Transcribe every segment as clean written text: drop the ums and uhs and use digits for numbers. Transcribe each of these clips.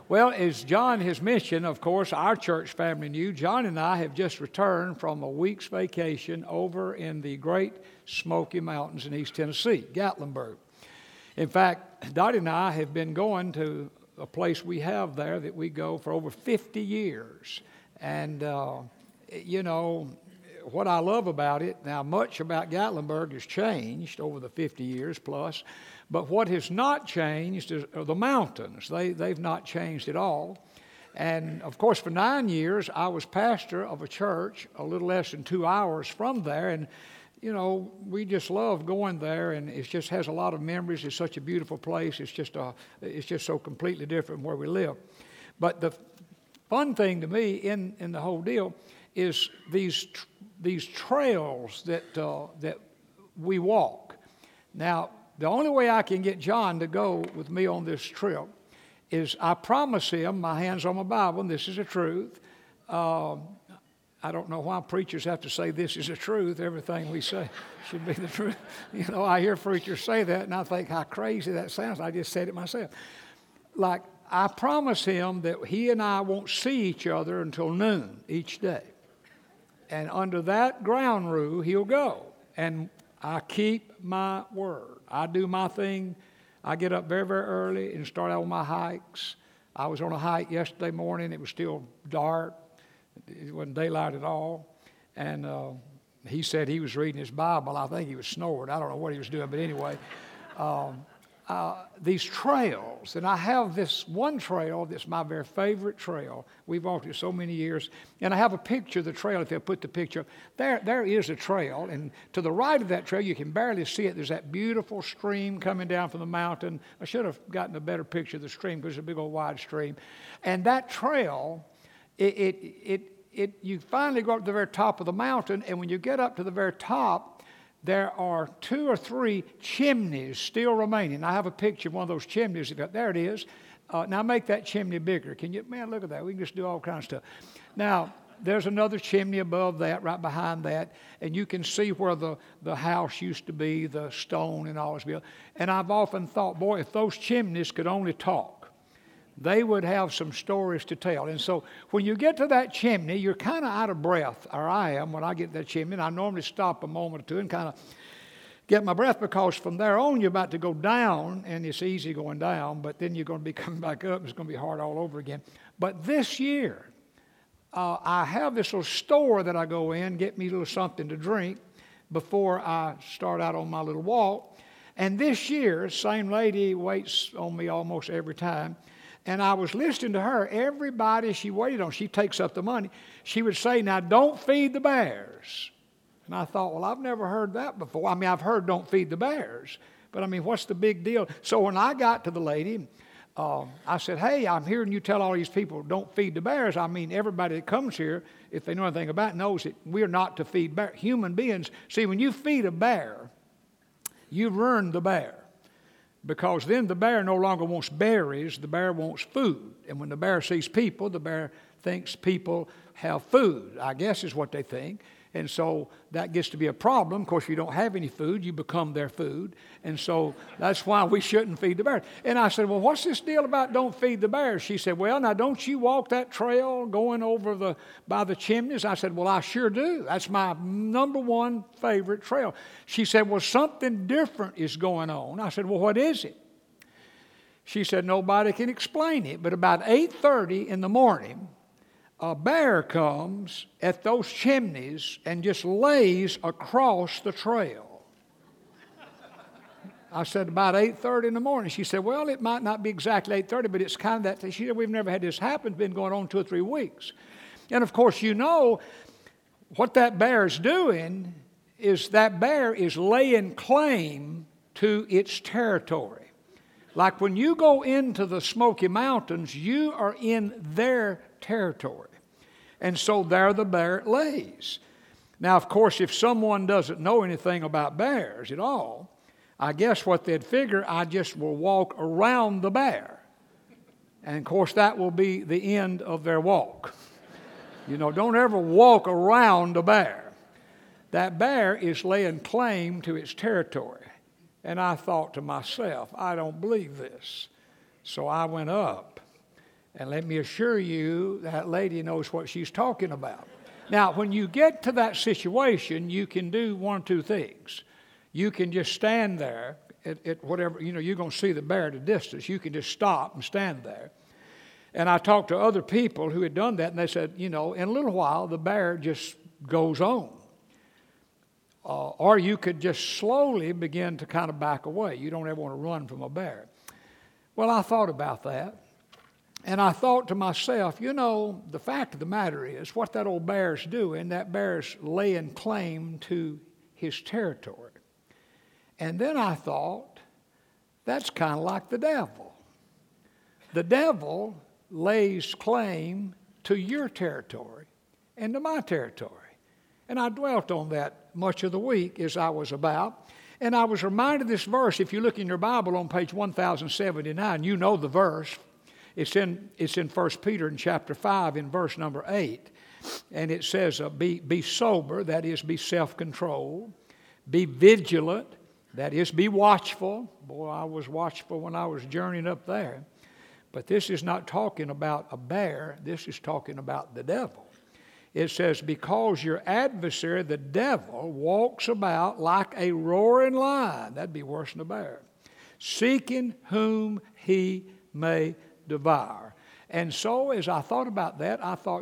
Well, as John has mentioned, of course, our church family knew, John and I have just returned from a week's vacation over in the Great Smoky Mountains in East Tennessee, Gatlinburg. In fact, Dottie and I have been going to a place we have there that we go for over 50 years. And, you know, what I love about it, now much about Gatlinburg has changed over the 50 years plus, but what has not changed are the mountains. They've not changed at all. And of course, for 9 years, I was pastor of a church a little less than 2 hours from there. And, you know, we just love going there, and it just has a lot of memories. It's such a beautiful place. It's just so completely different from where we live. But the fun thing to me in the whole deal is these trails that we walk. Now, the only way I can get John to go with me on this trip is I promise him, my hand's on my Bible, and this is the truth. I don't know why preachers have to say this is the truth. Everything we say should be the truth. You know, I hear preachers say that, and I think how crazy that sounds. I just said it myself. Like, I promise him that he and I won't see each other until noon each day. And under that ground rule, he'll go. And I keep my word. I do my thing. I get up very, very early and start out on my hikes. I was on a hike yesterday morning. It was still dark. It wasn't daylight at all. And he said he was reading his Bible. I think he was snoring. I don't know what he was doing, but anyway. These trails, and I have this one trail that's my very favorite trail. We've walked it so many years, and I have a picture of the trail. If they'll put the picture up, there is a trail, and to the right of that trail, you can barely see it. There's that beautiful stream coming down from the mountain. I should have gotten a better picture of the stream because it's a big old wide stream. And that trail, you finally go up to the very top of the mountain, and when you get up to the very top, there are 2 or 3 chimneys still remaining. I have a picture of one of those chimneys. There it is. Now make that chimney bigger. Can you, man, look at that. We can just do all kinds of stuff. Now, there's another chimney above that, right behind that, and you can see where the house used to be, the stone and all this built. And I've often thought, boy, if those chimneys could only talk, they would have some stories to tell. And so when you get to that chimney, you're kind of out of breath, or I am when I get to that chimney. And I normally stop a moment or two and kind of get my breath, because from there on you're about to go down, and it's easy going down, but then you're going to be coming back up, and it's going to be hard all over again. But this year, I have this little store that I go in, get me a little something to drink before I start out on my little walk. And this year, same lady waits on me almost every time. And I was listening to her. Everybody she waited on, she takes up the money. She would say, now don't feed the bears. And I thought, well, I've never heard that before. I mean, I've heard don't feed the bears. But I mean, what's the big deal? So when I got to the lady, I said, hey, I'm hearing you tell all these people don't feed the bears. I mean, everybody that comes here, if they know anything about it, knows that we're not to feed bears. Human beings, see, when you feed a bear, you ruin the bear. Because then the bear no longer wants berries, the bear wants food. And when the bear sees people, the bear thinks people have food, I guess is what they think. And so that gets to be a problem. Of course, if you don't have any food, you become their food. And so that's why we shouldn't feed the bears. And I said, well, what's this deal about don't feed the bears? She said, well, now don't you walk that trail going over by the chimneys? I said, well, I sure do. That's my number one favorite trail. She said, well, something different is going on. I said, well, what is it? She said, nobody can explain it, but about 8:30 in the morning, a bear comes at those chimneys and just lays across the trail. I said, about 8:30 in the morning. She said, well, it might not be exactly 8:30, but it's kind of that. She said, we've never had this happen. It's been going on 2 or 3 weeks. And of course, you know, what that bear is doing is that bear is laying claim to its territory. Like when you go into the Smoky Mountains, you are in their territory. And so there the bear lays. Now, of course, if someone doesn't know anything about bears at all, I guess what they'd figure, I just will walk around the bear. And, of course, that will be the end of their walk. You know, don't ever walk around a bear. That bear is laying claim to its territory. And I thought to myself, I don't believe this. So I went up And let me assure you, that lady knows what she's talking about. Now, when you get to that situation, you can do one or two things. You can just stand there at whatever, you're going to see the bear at a distance. You can just stop and stand there. And I talked to other people who had done that, and they said, in a little while, the bear just goes on. Or you could just slowly begin to kind of back away. You don't ever want to run from a bear. Well, I thought about that. And I thought to myself, the fact of the matter is, what that old bear's doing, that bear's laying claim to his territory. And then I thought, that's kind of like the devil. The devil lays claim to your territory and to my territory. And I dwelt on that much of the week as I was about. And I was reminded of this verse. If you look in your Bible on page 1079, you know the verse. It's in 1 Peter in chapter 5 in verse number 8. And it says, be sober, that is, be self-controlled. Be vigilant, that is, be watchful. Boy, I was watchful when I was journeying up there. But this is not talking about a bear. This is talking about the devil. It says, because your adversary, the devil, walks about like a roaring lion. That'd be worse than a bear. Seeking whom he may devour. And so as I thought about that, I thought,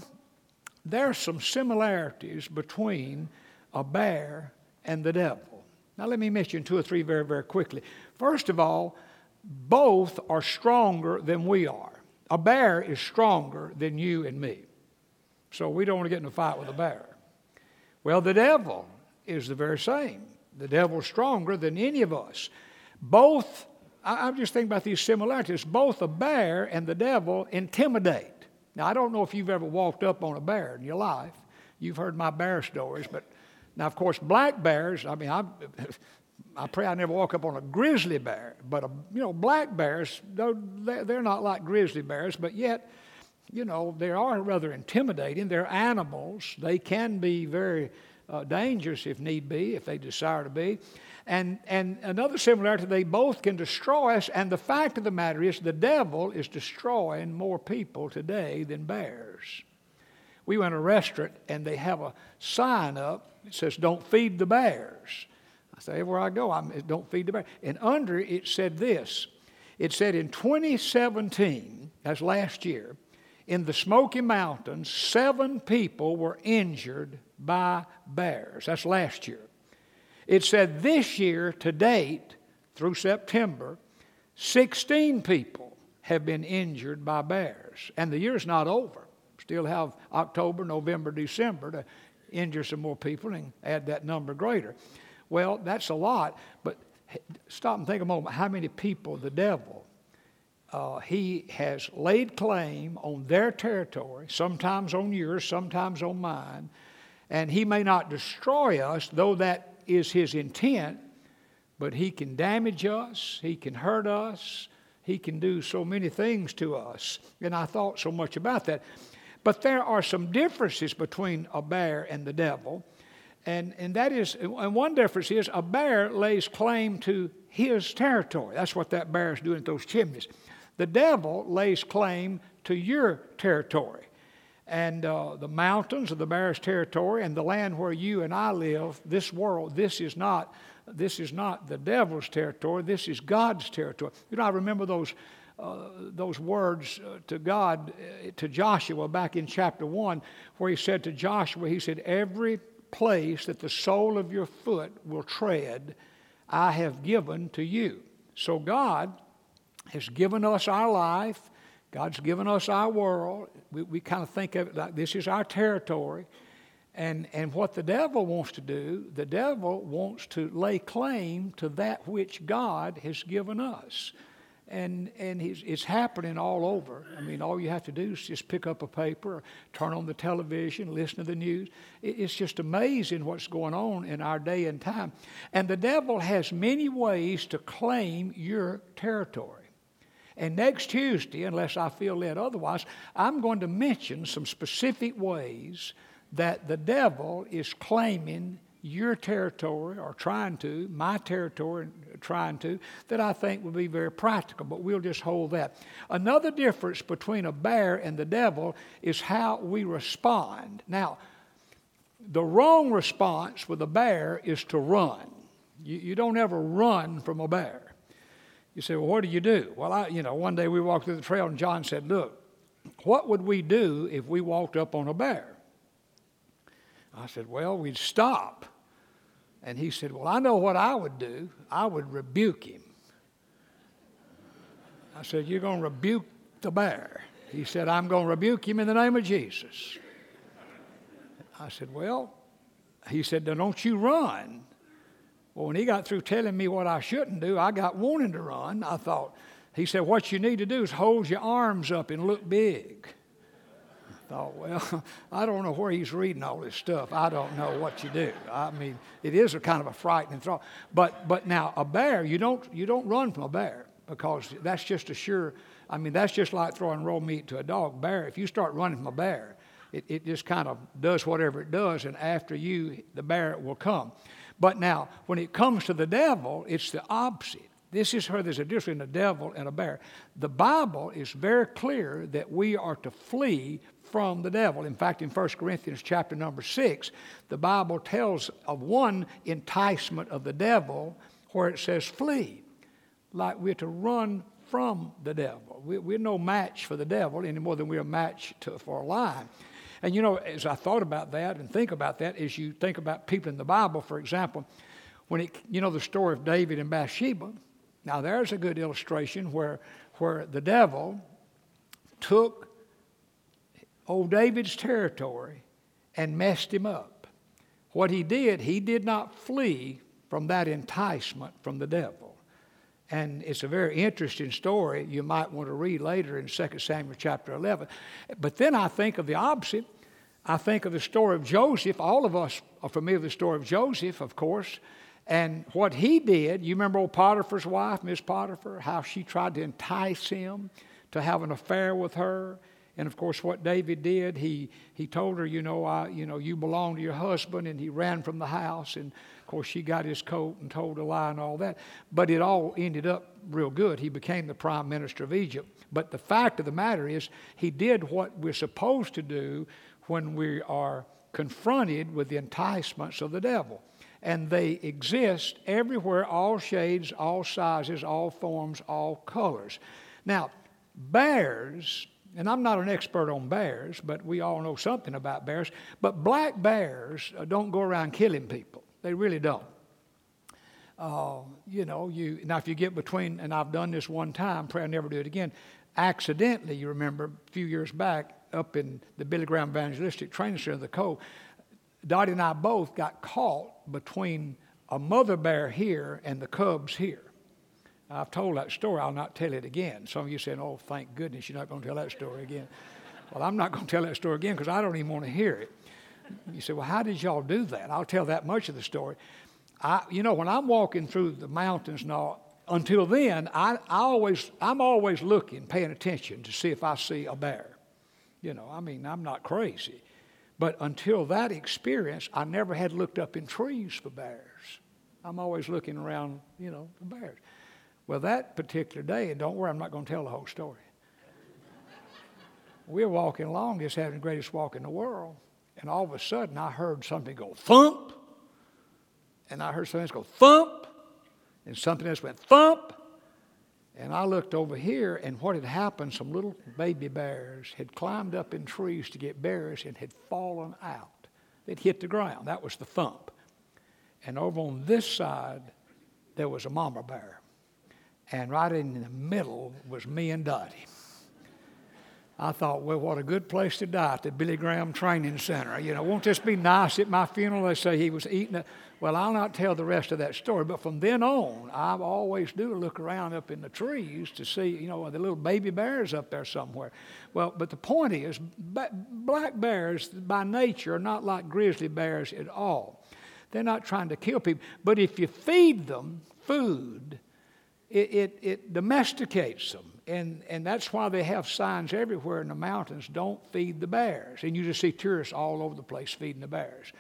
there's some similarities between a bear and the devil. Now let me mention two or three very, very quickly. First of all, both are stronger than we are. A bear is stronger than you and me. So we don't want to get in a fight with a bear. Well, the devil is the very same. The devil's stronger than any of us. Both, I'm just thinking about these similarities. Both a bear and the devil intimidate. Now, I don't know if you've ever walked up on a bear in your life. You've heard my bear stories. But now, of course, black bears, I pray I never walk up on a grizzly bear. But, black bears, they're not like grizzly bears, but yet, they are rather intimidating. They're animals. They can be very dangerous if need be, if they desire to be. And another similarity, they both can destroy us. And the fact of the matter is, the devil is destroying more people today than bears. We went to a restaurant, and they have a sign up that says, don't feed the bears. I say, everywhere I go, don't feed the bears. And under it said this. It said in 2017, that's last year, in the Smoky Mountains, 7 people were injured by bears. That's last year. It said this year, to date, through September, 16 people have been injured by bears. And the year's not over. Still have October, November, December to injure some more people and add that number greater. Well, that's a lot, but stop and think a moment. How many people the devil, he has laid claim on their territory, sometimes on yours, sometimes on mine, and he may not destroy us, though that is his intent, but he can damage us, he can hurt us, he can do so many things to us. And I thought so much about that. But there are some differences between a bear and the devil. And that is, and one difference is a bear lays claim to his territory. That's what that bear is doing at those chimneys. The devil lays claim to your territory. And the mountains of the bear's territory and the land where you and I live, this world, this is not the devil's territory. This is God's territory. I remember those words to God, to Joshua back in chapter 1, where he said to Joshua, he said, every place that the sole of your foot will tread, I have given to you. So God has given us our life. God's given us our world. We kind of think of it like this is our territory. And what the devil wants to do, the devil wants to lay claim to that which God has given us. And it's happening all over. I mean, all you have to do is just pick up a paper, or turn on the television, listen to the news. It's just amazing what's going on in our day and time. And the devil has many ways to claim your territory. And next Tuesday, unless I feel led otherwise, I'm going to mention some specific ways that the devil is claiming your territory, or trying to, my territory, trying to, that I think would be very practical, but we'll just hold that. Another difference between a bear and the devil is how we respond. Now, the wrong response with a bear is to run. You don't ever run from a bear. You say, well, what do you do? Well, one day we walked through the trail and John said, look, what would we do if we walked up on a bear? I said, well, we'd stop. And he said, well, I know what I would do. I would rebuke him. I said, you're going to rebuke the bear? He said, I'm going to rebuke him in the name of Jesus. I said, well, he said, now don't you run. Well, when he got through telling me what I shouldn't do, I got wanting to run. I thought, he said, what you need to do is hold your arms up and look big. I thought, well, I don't know where he's reading all this stuff. I don't know what you do. I mean, it is a kind of a frightening thought. But now a bear, you don't run from a bear, because that's just a sure. I mean, that's just like throwing raw meat to a dog. Bear, if you start running from a bear, it just kind of does whatever it does, and after you, the bear will come. But now, when it comes to the devil, it's the opposite. This is where there's a difference between a devil and a bear. The Bible is very clear that we are to flee from the devil. In fact, in 1 Corinthians chapter number 6, the Bible tells of one enticement of the devil where it says flee. Like we're to run from the devil. We're no match for the devil any more than we're a match for a lion. And as I thought about that and think about that, as you think about people in the Bible, for example, when the story of David and Bathsheba. Now there's a good illustration where the devil took old David's territory and messed him up. What he did not flee from that enticement from the devil. And it's a very interesting story you might want to read later in 2 Samuel chapter 11. But then I think of the opposite. I think of the story of Joseph. All of us are familiar with the story of Joseph, of course. And what he did, you remember old Potiphar's wife, Miss Potiphar, how she tried to entice him to have an affair with her. And of course, what David did, he told her, you belong to your husband, and he ran from the house. And of course, she got his coat and told a lie and all that. But it all ended up real good. He became the prime minister of Egypt. But the fact of the matter is, he did what we're supposed to do when we are confronted with the enticements of the devil. And they exist everywhere, all shades, all sizes, all forms, all colors. Now, bears, and I'm not an expert on bears, but we all know something about bears, but black bears don't go around killing people. They really don't. Now if you get between, and I've done this one time, pray I never do it again, accidentally, you remember, a few years back, up in the Billy Graham Evangelistic Training Center, the Cove, Dottie and I both got caught between a mother bear here and the cubs here. I've told that story. I'll not tell it again. Some of you saying, oh, thank goodness you're not going to tell that story again. Well, I'm not going to tell that story again because I don't even want to hear it. You say, well, how did y'all do that? I'll tell that much of the story. When I'm walking through the mountains and all, until then, I'm always looking, paying attention to see if I see a bear. I'm not crazy. But until that experience, I never had looked up in trees for bears. I'm always looking around, for bears. Well, that particular day, and don't worry, I'm not going to tell the whole story. We're walking along, just having the greatest walk in the world, and all of a sudden I heard something go thump, and I heard something else go thump, and something else went thump, and I looked over here, and what had happened, some little baby bears had climbed up in trees to get berries and had fallen out. They'd hit the ground. That was the thump. And over on this side, there was a mama bear. And right in the middle was me and Dottie. I thought, well, what a good place to die at the Billy Graham Training Center. Won't this be nice at my funeral? They say he was eating it. Well, I'll not tell the rest of that story. But from then on, I always do look around up in the trees to see, the little baby bears up there somewhere. Well, but the point is, black bears by nature are not like grizzly bears at all. They're not trying to kill people. But if you feed them food, it domesticates them. And that's why they have signs everywhere in the mountains, don't feed the bears. And you just see tourists all over the place feeding the bears.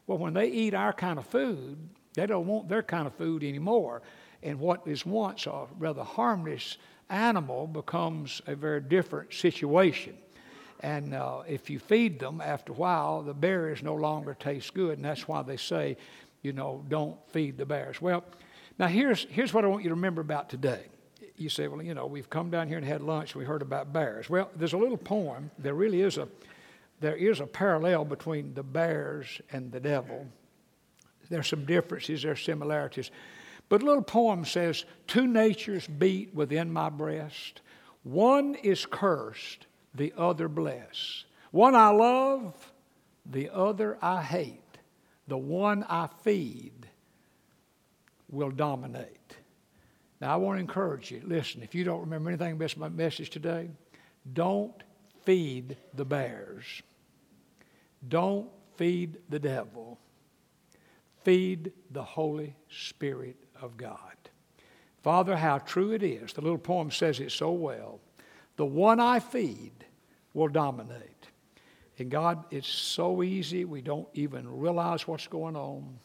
Well, when they eat our kind of food, they don't want their kind of food anymore. And what is once a rather harmless animal becomes a very different situation. And if you feed them, after a while, the berries no longer taste good. And that's why they say, don't feed the bears. Well, now here's what I want you to remember about today. You say, well, we've come down here and had lunch. We heard about bears. Well, there's a little poem. There is a parallel between the bears and the devil. There's some differences, there's similarities. But a little poem says, two natures beat within my breast. One is cursed, the other blessed. One I love, the other I hate. The one I feed will dominate. Now, I want to encourage you. Listen, if you don't remember anything about my message today, don't feed the bears. Don't feed the devil. Feed the Holy Spirit of God. Father, how true it is. The little poem says it so well. The one I feed will dominate. And God, it's so easy. We don't even realize what's going on.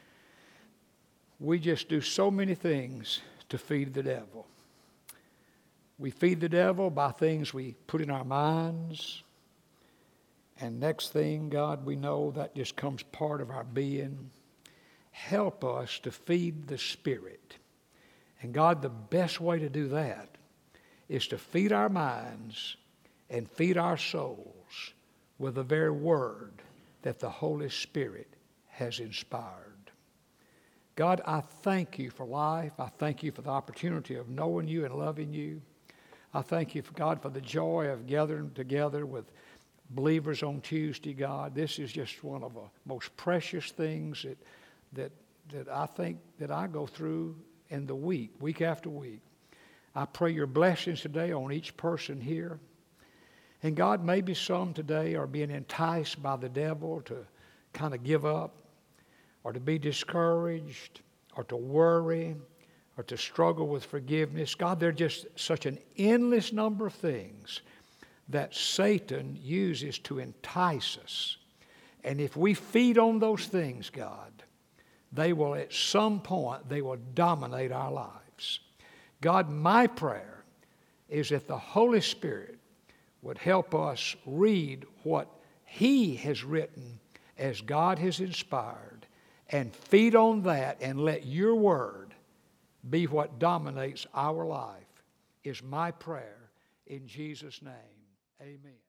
We just do so many things to feed the devil. We feed the devil by things we put in our minds. And next thing, God, we know that just comes part of our being. Help us to feed the Spirit. And God, the best way to do that is to feed our minds and feed our souls with the very word that the Holy Spirit has inspired. God, I thank you for life. I thank you for the opportunity of knowing you and loving you. I thank you, God, for the joy of gathering together with believers on Tuesday, God. This is just one of the most precious things that I think that I go through in the week after week. I pray your blessings today on each person here. And God, maybe some today are being enticed by the devil to kind of give up, or to be discouraged, or to worry, or to struggle with forgiveness. God, there are just such an endless number of things that Satan uses to entice us. And if we feed on those things, God, they will at some point, they will dominate our lives. God, my prayer is that the Holy Spirit would help us read what He has written as God has inspired, and feed on that and let your word be what dominates our life, is my prayer in Jesus' name. Amen.